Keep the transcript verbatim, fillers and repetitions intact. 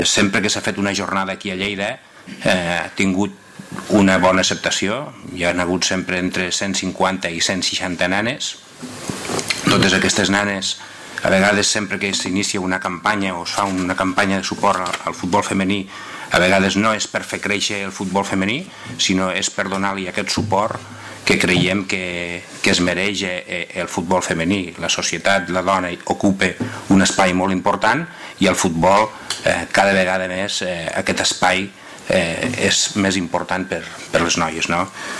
Sempre que s'ha fet una jornada aquí a Lleida ha tingut una bona acceptació. Hi ha hagut sempre entre cent cinquanta i cent seixanta nanes. Totes aquestes nanes, a vegades sempre que s'inicia una campanya o es fa una campanya de suport al futbol femení, a vegades no és per fer créixer el futbol femení, sinó és per donar-li aquest suport que creiem que, que es mereix el futbol femení. La societat, la dona ocupa un espai molt important i el futbol eh, cada vegada més eh, aquest espai eh, és més important per, per les noies, no?